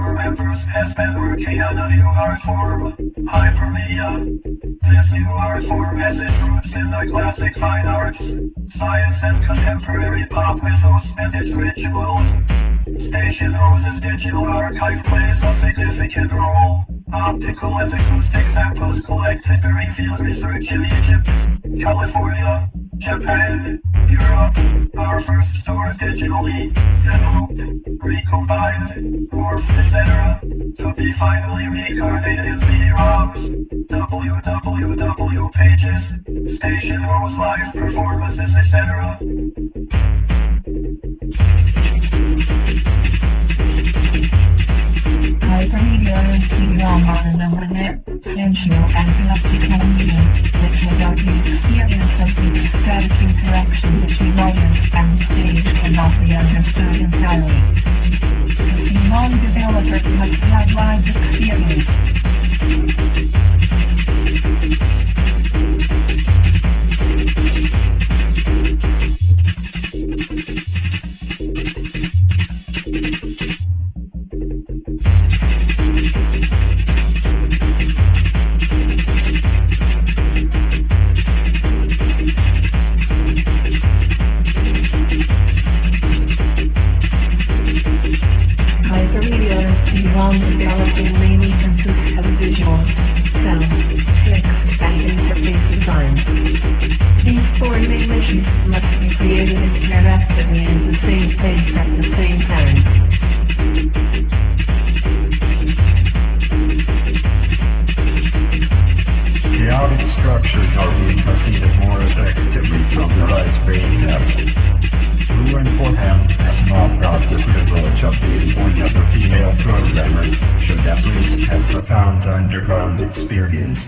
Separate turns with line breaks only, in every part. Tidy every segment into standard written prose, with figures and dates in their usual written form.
members has been working on a new art form, hypermedia. This new art form has its roots in the classic fine arts, science and contemporary pop mythos and its rituals. Station Rose's digital archive plays a significant role. Optical and acoustic samples collected during field research in Egypt, California, Japan, Europe, are first stored digitally, then looped, recombined, morphed, etc., to be finally reincarnated in CD-ROMs, www pages, Station Rose live performances, etc.
Hypermedia is CD-ROM are an infinite, sensual, and synoptical medium, which without the experience of the static interaction between audience and stage cannot be understood entirely. The CD-ROM developer must have live experience. Hypermedia is CD-ROM developing mainly consists of visual, sound, text, and interface design. These four main issues must be created interactively in the same space at the same time.
Chaotic structures are being repeated more effectively from the Raspberry Pi. Who and for him has not got the privilege of being one of the female programmers should at least have profound underground experience.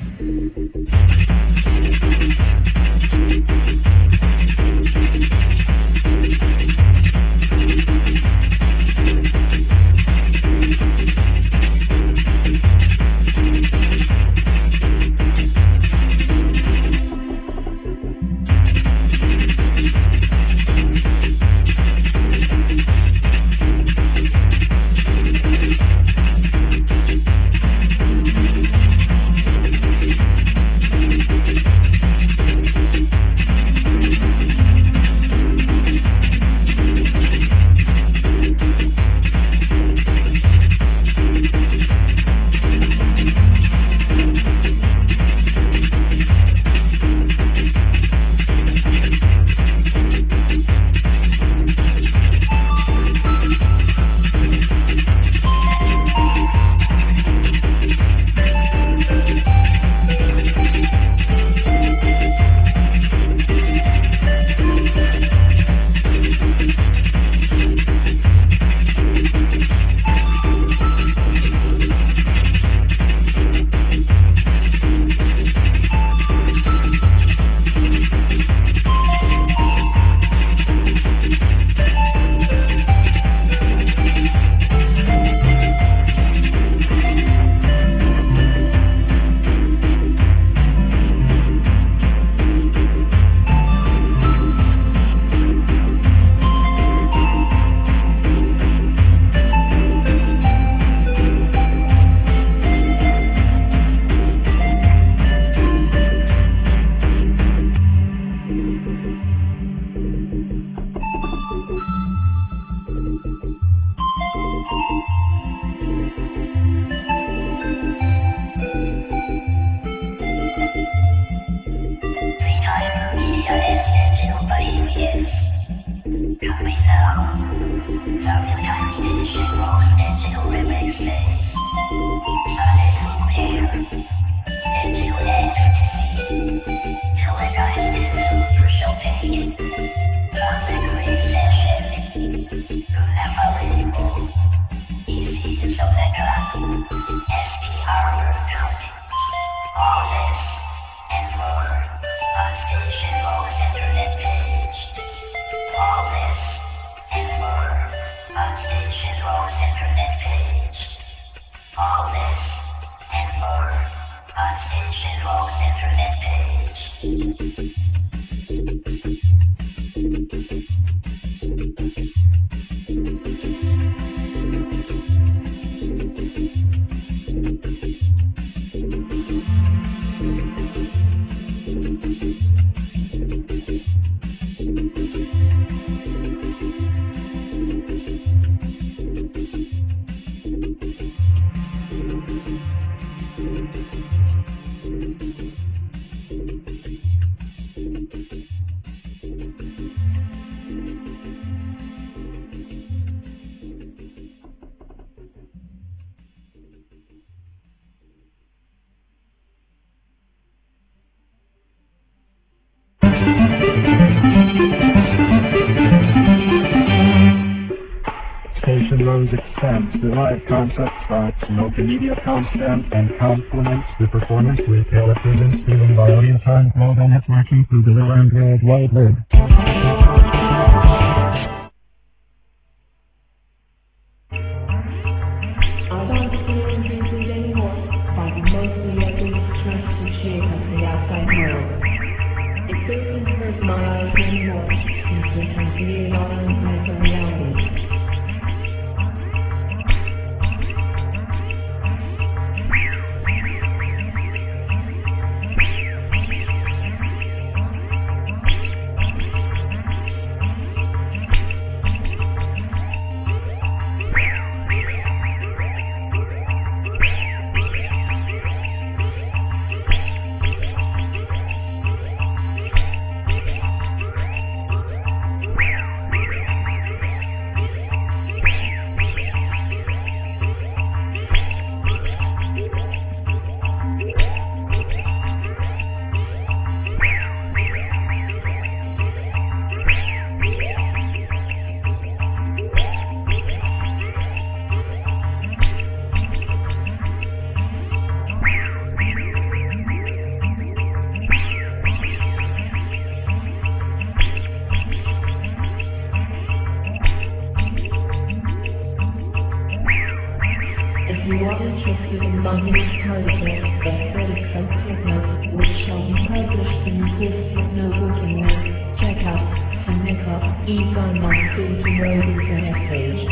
presents the live concert spots, multimedia content, and complements the performance with telepresence driven by audience and global networking through the and World Wide Web.
I don't experience things anymore, but mostly I do trust to shake of the outside world. It doesn't hurt my eyes anymore, since we can create our own type of reality. If you are interested in buying this article, aesthetic subtitles, which shall be published in this with no booking list, check out Seneca Egon on City Road Internet page.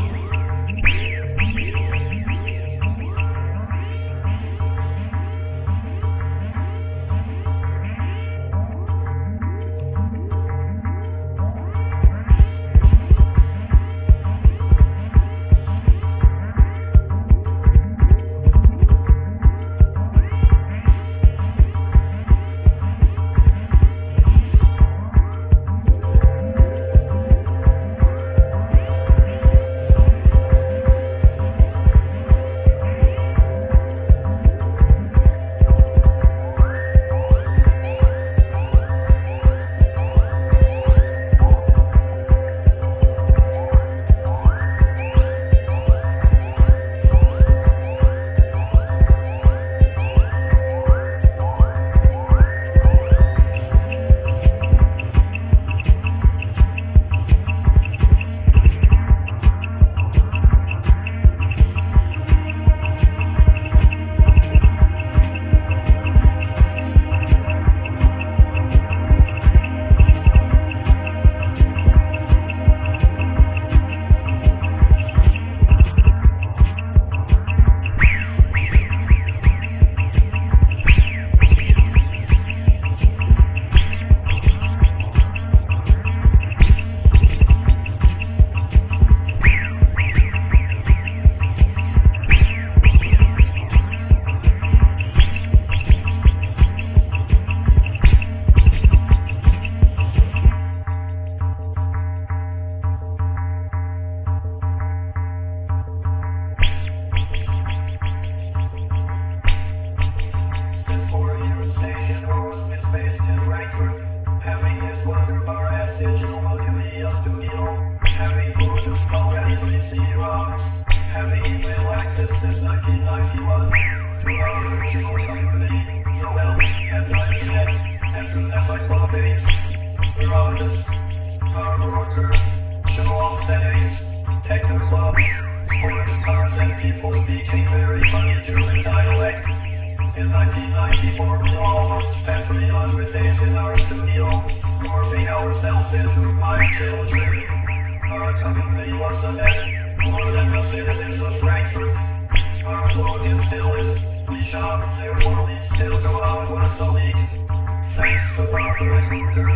In 1994, we almost spent 300 days in our studio, morphing ourselves into my children. Our company was a mess, more than the citizens of Frankfurt. Our slogan still is, we shop, therefore we still go out once a week. Thanks to Proper Recruiter.